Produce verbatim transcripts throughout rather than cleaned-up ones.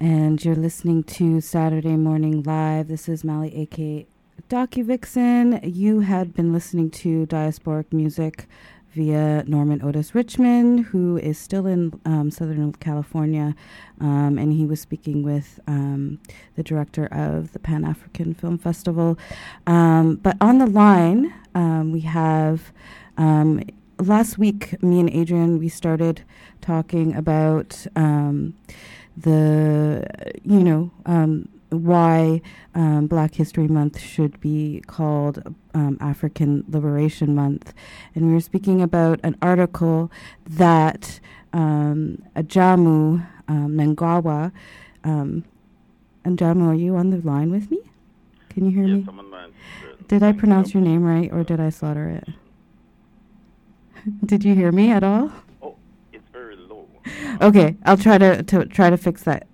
and you're listening to Saturday Morning Live. This is Mally, a k a. DocuVixen. You had been listening to Diasporic Music via Norman Otis Richmond, who is still in um, Southern California, um, and he was speaking with um, the director of the Pan-African Film Festival. Um, but on the line, um, we have... Um, last week, me and Adrian, we started talking about um, the, you know, um, why um, Black History Month should be called um, African Liberation Month. And we were speaking about an article that um, Ajamu um, Nangawa, um, Ajamu, are you on the line with me? Can you hear yes, me? I'm on line. Did I pronounce your name right, or did I slaughter it? Did you hear me at all? Oh, it's very low. Okay, I'll try to, to try to fix that.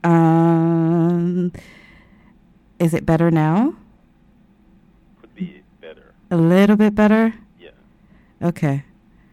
Um, is it better now? Could be better. A little bit better? Yeah. Okay.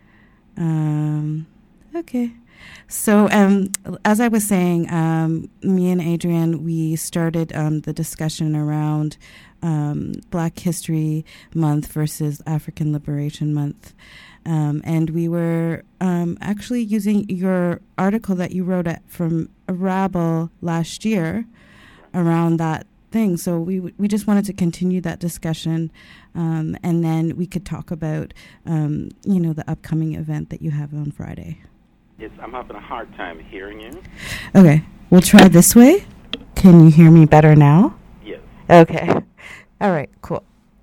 Um, okay. So, um, as I was saying, um, me and Adrian, we started um, the discussion around um, Black History Month versus African Liberation Month. Um, and we were um, actually using your article that you wrote at, from Rabble last year around that thing. So we w- we just wanted to continue that discussion, um, and then we could talk about, um, you know, the upcoming event that you have on Friday. Yes, I'm having a hard time hearing you. Okay, we'll try this way. Can you hear me better now? Yes. Okay. All right, cool.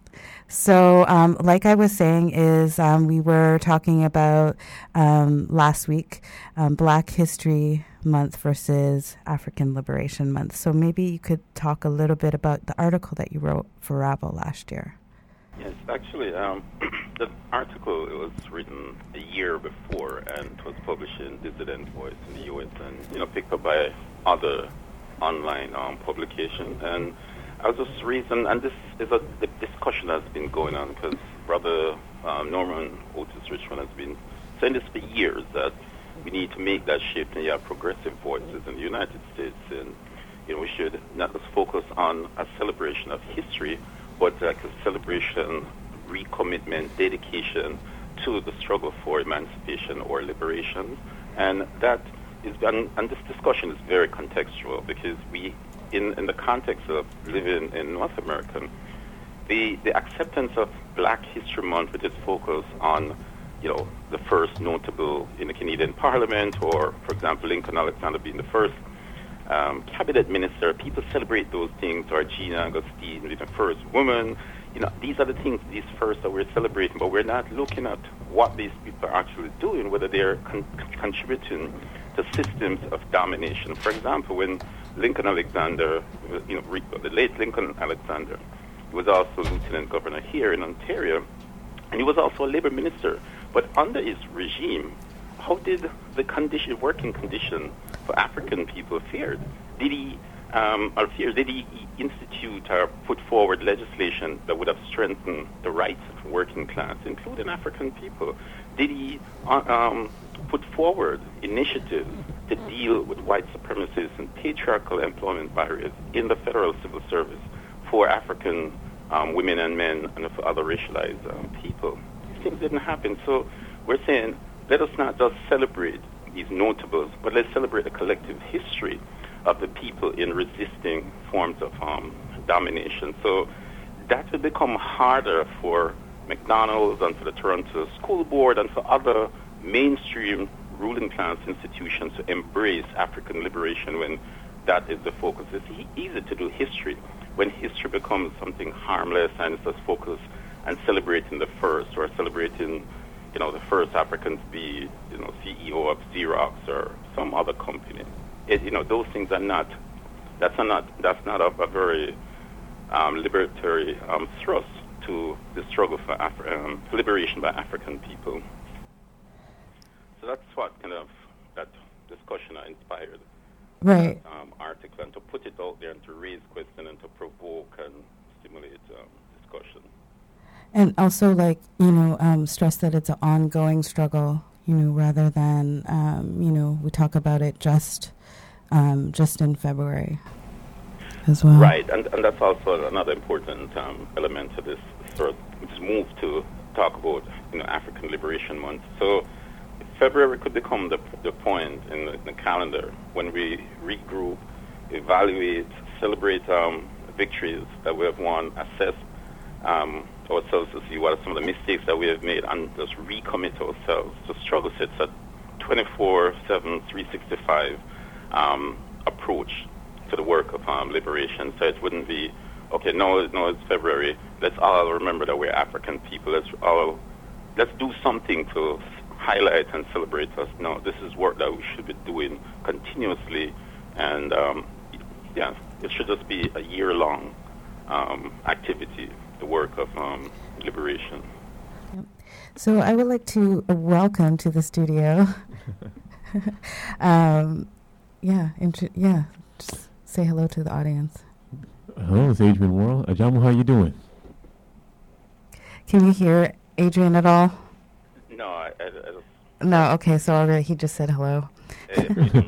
So, um, like I was saying, is um, we were talking about um, last week um, Black History Month versus African Liberation Month. So maybe you could talk a little bit about the article that you wrote for Rabble last year. Yes, actually, um, the article it was written a year before and it was published in Dissident Voice in the U S and you know picked up by other online um, publications. And I was just reason, and this is a the discussion that's been going on because Brother um, Norman Otis Richmond has been saying this for years that we need to make that shift and you have progressive voices in the United States, and you know we should not just focus on a celebration of history, but like a celebration, recommitment, dedication to the struggle for emancipation or liberation, and that is and, and this discussion is very contextual because we. In, in the context of living in North America, the, the acceptance of Black History Month, with its focus on, you know, the first notable in the Canadian Parliament, or, for example, Lincoln Alexander being the first um, cabinet minister, people celebrate those things, or Gina Agostine being the first woman. You know, these are the things, these first that we're celebrating, but we're not looking at what these people are actually doing, whether they're con- contributing to systems of domination. For example, when Lincoln Alexander, you know, the late Lincoln Alexander, he was also lieutenant governor here in Ontario, and he was also a labor minister. But under his regime, how did the condition, working condition for African people fared? Did he, um, or fear, did he institute or put forward legislation that would have strengthened the rights of the working class, including African people? Did he uh, um, put forward initiatives to deal with white supremacists and patriarchal employment barriers in the federal civil service for African um, women and men and for other racialized um, people? These things didn't happen. So we're saying, let us not just celebrate these notables, but let's celebrate the collective history of the people in resisting forms of um, domination. So that will become harder for McDonald's and for the Toronto School Board and for other mainstream ruling class institutions to embrace African liberation when that is the focus. It's e- easy to do history when history becomes something harmless and it's just focused on celebrating the first, or celebrating, you know, the first African to be, you know, C E O of Xerox or some other company. It, you know, those things are not. That's a not. That's not a, a very um, libertary um, thrust to the struggle for Afri- um, liberation by African people. So that's what kind of that discussion inspired right. that um, article, and to put it out there and to raise questions and to provoke and stimulate um, discussion. And also, like, you know, um, stress that it's an ongoing struggle, you know, rather than, um, you know, we talk about it just um, just in February as well. Right, and, and that's also another important um, element to this sort of this move to talk about, you know, African Liberation Month. So February could become the, the point in the, in the calendar when we regroup, evaluate, celebrate um, victories that we have won, assess um, ourselves to see what are some of the mistakes that we have made, and just recommit ourselves to struggle sets at twenty-four seven, three sixty-five um, approach to the work of um, liberation. So it wouldn't be, okay, no, no, it's February. Let's all remember that we're African people. Let's all let's do something to highlight and celebrate us. No, this is work that we should be doing continuously, and um, yeah, it should just be a year-long um, activity, the work of um, liberation. Yep. So I would like to welcome to the studio. um, yeah, int- yeah. Just say hello to the audience. Hello, it's Adrian Worrell. Ajamu, how you doing? Can you hear Adrian at all? No, I, I, I just... No, okay, so already he just said hello. Hey,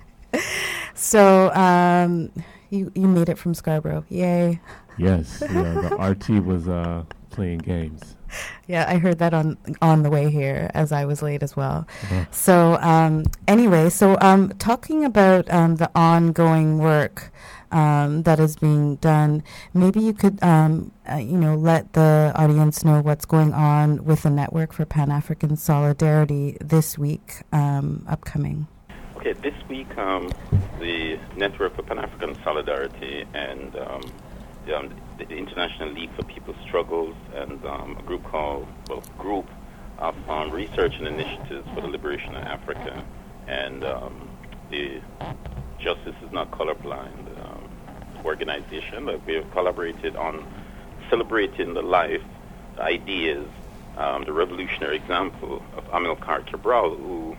so, um, you you made it from Scarborough. Yay. Yes, yeah, the R T was uh, playing games. Yeah, I heard that on on the way here as I was late as well. Uh-huh. So um, anyway, so um, talking about um, the ongoing work um, that is being done, maybe you could, um, uh, you know, let the audience know what's going on with the Network for Pan-African Solidarity this week um, upcoming. Okay, this week um, the Network for Pan-African Solidarity and um, the, um, the International League for People's Struggles and um, a group called, well, group of um, research and initiatives for the liberation of Africa and um, the Justice is Not Colorblind um, organization that we have collaborated on celebrating the life, the ideas, um, the revolutionary example of Amilcar Cabral, who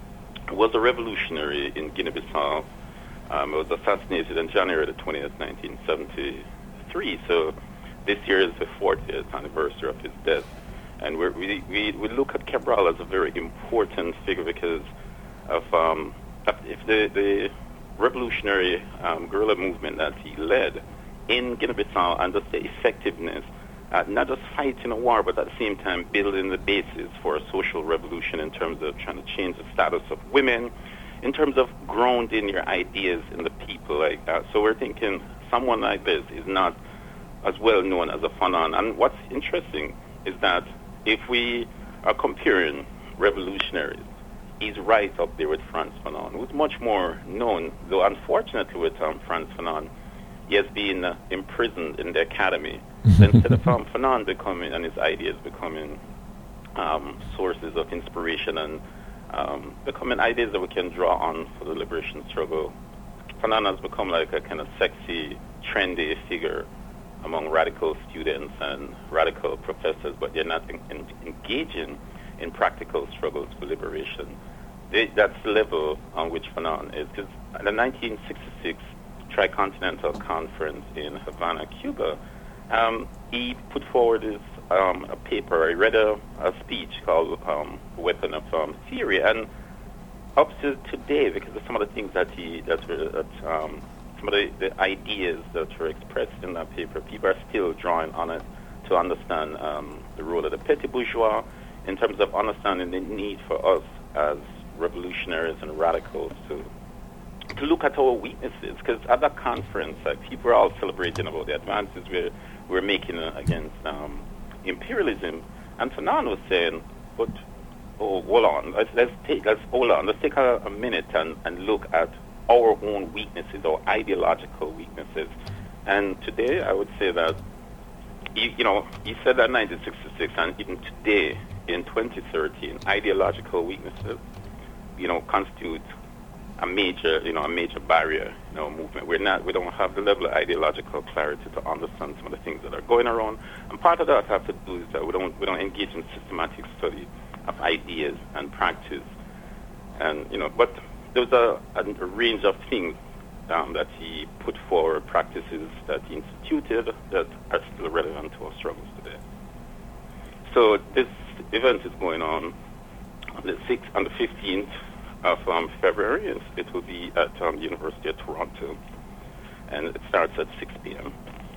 was a revolutionary in Guinea-Bissau. Um, he was assassinated in January the twentieth, nineteen seventy-three. So this year is the fortieth anniversary of his death. And we're, we, we we look at Cabral as a very important figure because of um, if the, the revolutionary um, guerrilla movement that he led in Guinea-Bissau and just the effectiveness, uh, not just fighting a war, but at the same time building the basis for a social revolution in terms of trying to change the status of women, in terms of grounding your ideas in the people. Like that. So we're thinking someone like this is not as well known as a Fanon. And what's interesting is that if we are comparing revolutionaries, he's right up there with Frantz Fanon, who's much more known, though unfortunately with um, Frantz Fanon, he has been uh, imprisoned in the academy. So instead of um, Fanon becoming, and his ideas becoming um, sources of inspiration and um, becoming ideas that we can draw on for the liberation struggle, Fanon has become like a kind of sexy, trendy figure among radical students and radical professors, but they're not in, in, engaging in practical struggles for liberation. They, that's the level on which Fanon is. Because in the nineteen sixty-six Tricontinental Conference in Havana, Cuba, um, he put forward his, um, a paper. I read a, a speech called um, Weapon of um, Theory, and up to today, because of some of the things that he, that, were, that um, some of the, the ideas that were expressed in that paper, people are still drawing on it to understand um, the role of the petit bourgeois in terms of understanding the need for us as revolutionaries and radicals to to look at our weaknesses. Because at that conference, like, people are all celebrating about the advances we're, we're making uh, against um, imperialism. And Fanon was saying, but, oh, hold on, let's, let's take, let's, hold on, let's take a, a minute and, and look at our own weaknesses, our ideological weaknesses. And today, I would say that, he, you know, he said that in nineteen sixty-six, and even today, in twenty thirteen, ideological weaknesses, you know, constitute a major, you know, a major barrier in our movement. We're not, we don't have the level of ideological clarity to understand some of the things that are going around. And part of that have to do is that we don't, we don't engage in systematic study of ideas and practice. And, you know, but there's a, a range of things um, that he put forward, practices that he instituted that are still relevant to our struggles today. So this event is going on on the sixth, on the fifteenth of um, February. It, it will be at um, the University of Toronto, and it starts at six p.m.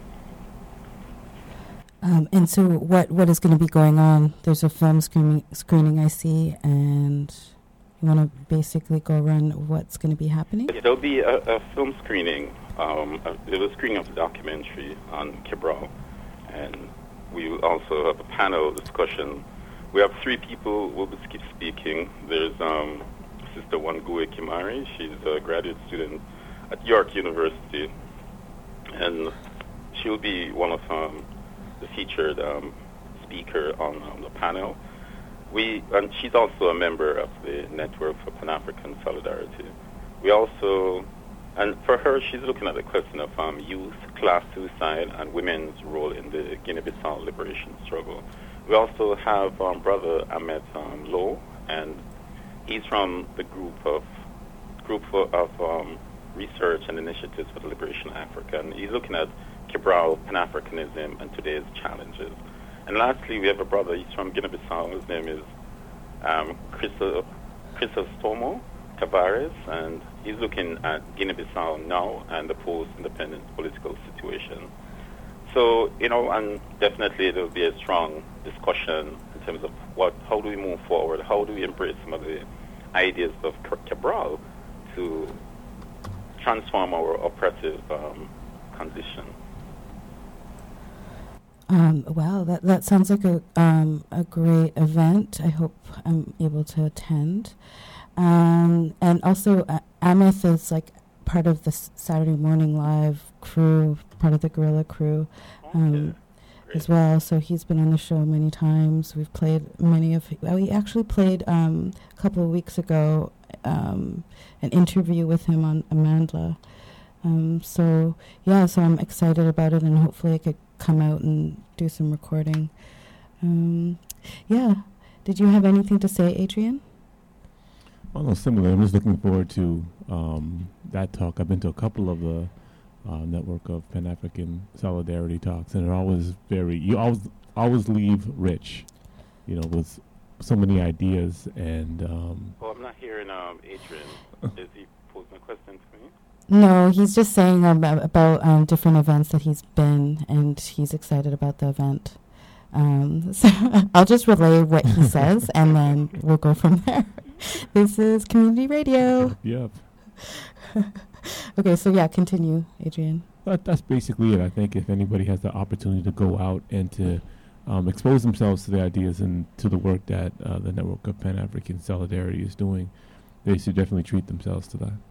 Um, and so what, what is going to be going on? There's a film screening, screening I see, and you want to basically go run what's going to be happening? There'll be a, a film screening. Um, a, there was a screening of a documentary on Cabral, and we will also have a panel discussion. We have three people who will be speaking. There's um, Sister Wangui Kimari. She's a graduate student at York University, and she'll be one of um, the featured um, speaker on um, the panel. We and she's also a member of the Network for Pan-African Solidarity. We also, and for her, she's looking at the question of um, youth, class suicide, and women's role in the Guinea-Bissau liberation struggle. We also have um, Brother Ahmed um, Lowe, and he's from the group of group of um, research and initiatives for the liberation of Africa, and he's looking at Cabral, Pan-Africanism, and today's challenges. And lastly, we have a brother, he's from Guinea-Bissau, his name is um, Christo- Crisostomo Tavares, and he's looking at Guinea-Bissau now and the post-independence political situation. So, you know, and definitely there will be a strong discussion in terms of what, how do we move forward, how do we embrace some of the ideas of Cabral to transform our oppressive um, condition. Um, wow, that that sounds like a um, a great event. I hope I'm able to attend. Um, and also, uh, Ameth is like part of the S- Saturday Morning Live crew, part of the Guerrilla crew, um, okay. as well. So he's been on the show many times. We've played many of. Uh, we actually played um, a couple of weeks ago um, an interview with him on Amandla. Um, so yeah, so I'm excited about it, and hopefully I could come out and do some recording. Um, yeah. Did you have anything to say, Adrian? Well, no, similar. I'm just looking forward to um, that talk. I've been to a couple of the uh, network of Pan-African Solidarity talks, and they're always very, you always always leave rich, you know, with so many ideas. And um, oh, I'm not hearing um, Adrian. Is he posing a question to me? No, he's just saying um, about um, different events that he's been, and he's excited about the event. Um, so I'll just relay what he says, and then we'll go from there. This is Community Radio. Yep. Okay, so yeah, continue, Adrian. That, that's basically it. I think if anybody has the opportunity to go out and to um, expose themselves to the ideas and to the work that uh, the Network of Pan-African Solidarity is doing, they should definitely treat themselves to that.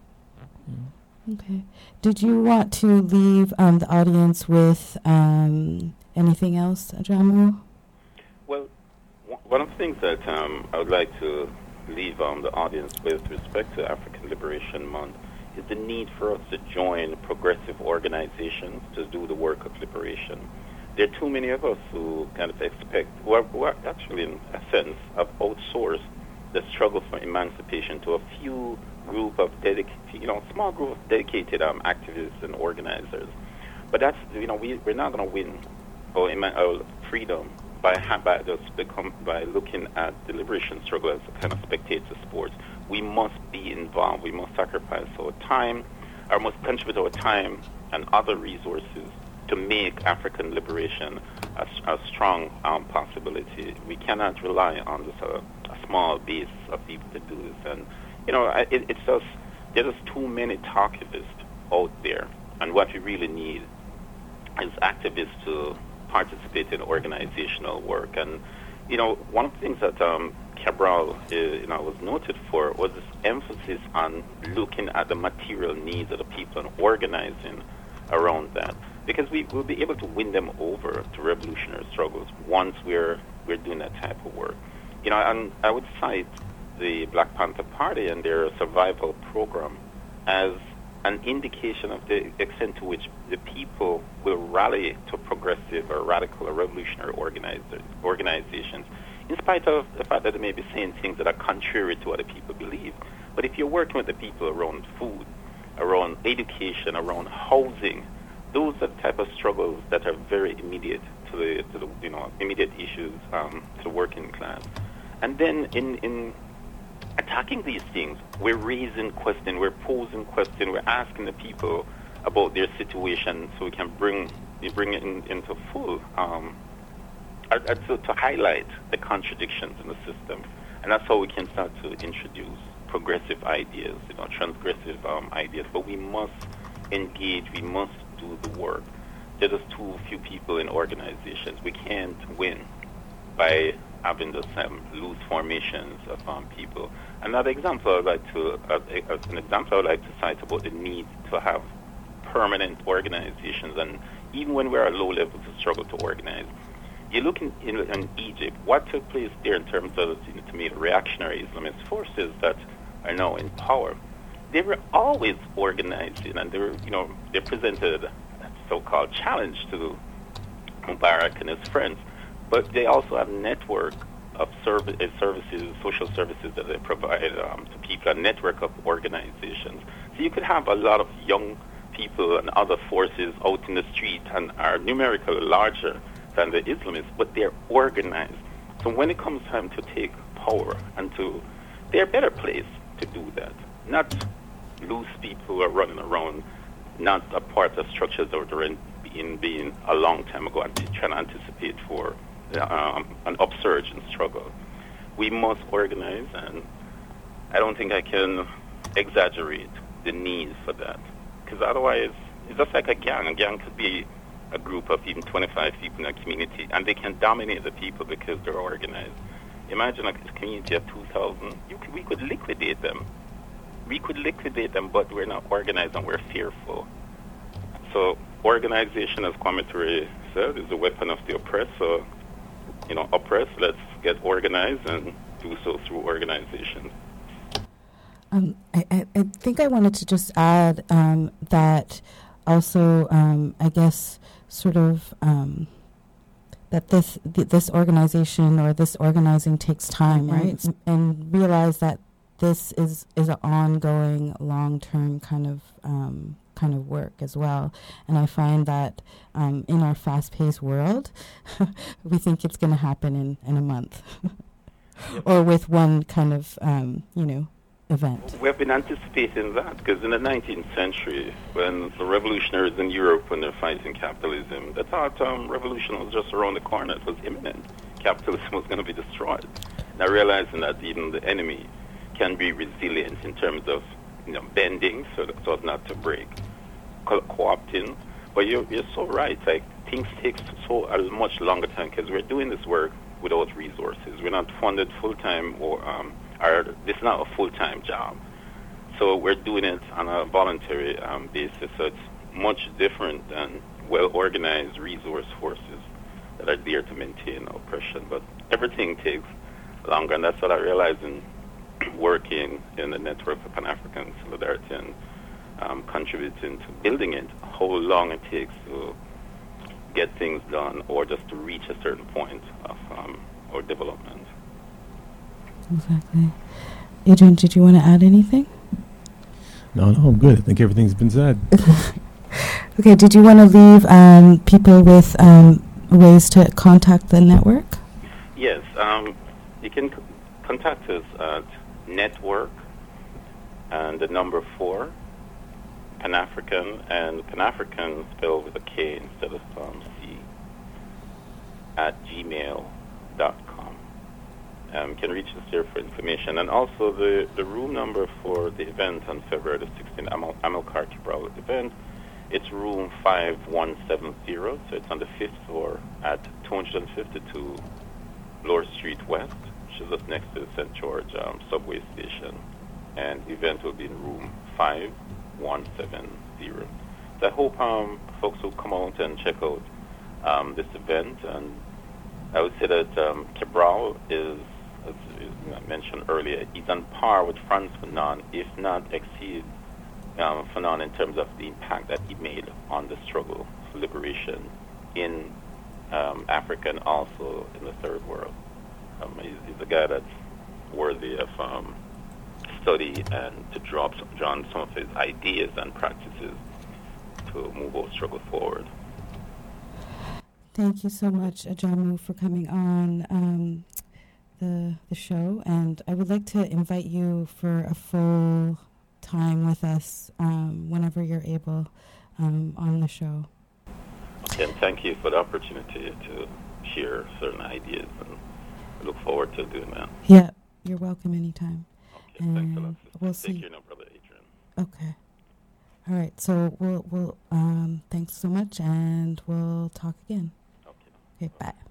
Yeah. Okay. Did you want to leave um, the audience with um, anything else, Ajamu? Well, w- one of the things that um, I would like to leave um, the audience with respect to African Liberation Month is the need for us to join progressive organizations to do the work of liberation. There are too many of us who kind of expect, who are, who are actually in a sense have outsourced the struggle for emancipation to a few group of dedicated, you know, small group of dedicated um, activists and organizers. But that's, you know, we, we're not going to win our, ema- our freedom by, ha- by just become, by looking at the liberation struggle as a kind of spectator sport. We must be involved. We must sacrifice our time, or must contribute our time and other resources to make African liberation a, a strong um, possibility. We cannot rely on this uh, a small base of people to do this. And you know, it, it's just, there's just too many talkivists out there. And what we really need is activists to participate in organizational work. And, you know, one of the things that um, Cabral uh, you know, was noted for was this emphasis on looking at the material needs of the people and organizing around that. Because we will be able to win them over to revolutionary struggles once we're, we're doing that type of work. You know, and I would cite the Black Panther Party and their survival program as an indication of the extent to which the people will rally to progressive or radical or revolutionary organizer, organizations, in spite of the fact that they may be saying things that are contrary to what the people believe. But if you're working with the people around food, around education, around housing, those are the type of struggles that are very immediate to the, to the you know, immediate issues um, to the working class. And then in, in attacking these things. We're raising questions, we're posing questions, we're asking the people about their situation so we can bring bring it in, into full, um, uh, uh, to, to highlight the contradictions in the system. And that's how we can start to introduce progressive ideas, you know, transgressive um, ideas. But we must engage, we must do the work. There's just too few people in organizations. We can't win by having those um, loose formations of um, people. Another example I'd like to, uh, as an example I'd like to cite about the need to have permanent organizations, and even when we're at low level to struggle to organize. You look in, in, in Egypt, what took place there in terms of, you know, to me, the reactionary Islamist forces that are now in power. They were always organizing, and they were, you know, they presented a so-called challenge to Mubarak and his friends, but they also have a network of serv- uh, services, social services that they provide um, to people, a network of organizations. So you could have a lot of young people and other forces out in the street and are numerically larger than the Islamists, but they're organized. So when it comes time to take power and to, they're better placed to do that. Not loose people who are running around, not a part of structures that were in, in being a long time ago and trying to anticipate for um, an upsurge in struggle. We must organize, and I don't think I can exaggerate the need for that. Because otherwise, it's just like a gang. A gang could be a group of even twenty-five people in a community, and they can dominate the people because they're organized. Imagine a community of two thousand. You could, we could liquidate them. We could liquidate them, but we're not organized and we're fearful. So organization, as Kwame Ture said, is a weapon of the oppressed. So, you know, oppressed, let's get organized and do so through organization. Um, I, I, I think I wanted to just add um, that also, um, I guess, sort of um, that this th- this organization or this organizing takes time, mm-hmm. right? And, and realize that this is is an ongoing, long-term kind of um, kind of work as well. And I find that um, in our fast-paced world, we think it's going to happen in, in a month, yep. or with one kind of um, you know. event. We've been anticipating that because in the nineteenth century, when the revolutionaries in Europe, when they're fighting capitalism, they thought um, revolution was just around the corner. It was imminent. Capitalism was going to be destroyed. Now realizing that even the enemy can be resilient in terms of, you know, bending so, that, so as not to break, co- co-opting. But you're, you're so right. Like, things take so a much longer time because we're doing this work without resources. We're not funded full-time or um, Our, this is not a full-time job. So we're doing it on a voluntary um, basis. So it's much different than well-organized resource forces that are there to maintain oppression. But everything takes longer, and that's what I realized in working in the network for Pan-African Solidarity and um, contributing to building it, how long it takes to get things done or just to reach a certain point of um, our development. Exactly. Adrian, did you want to add anything? No, no, I'm good. I think everything's been said. Okay, did you want to leave um, people with um, ways to contact the network? Yes, um, you can c- contact us at network and the number four, Pan-African, and Pan-African spelled with a K instead of um, C, at gmail dot com. Um, can reach us there for information. And also the, the room number for the event on February the sixteenth, Amal, Amilcar Cabral event, it's room five one seven zero, so it's on the fifth floor at two fifty-two Lower Street West, which is just next to the Saint George um, subway station. And the event will be in room five one seven zero. So I hope um, folks will come out and check out um, this event. And I would say that um, Cabral is, as I mentioned earlier, he's on par with Frantz Fanon, if not exceed um, Fanon in terms of the impact that he made on the struggle for liberation in um, Africa and also in the third world. Um, he's, he's a guy that's worthy of um, study and to draw, draw on some of his ideas and practices to move our struggle forward. Thank you so much, Ajamu, for coming on. Um, the the show, and I would like to invite you for a full time with us um, whenever you're able um, on the show. Okay, and thank you for the opportunity to share certain ideas, and I look forward to doing that. Yeah, you're welcome anytime. Okay, and thanks a lot. We'll Take see. care now, Brother Adrian. Okay. All right. So we'll we'll um, thanks so much, and we'll talk again. Okay. Okay. Bye.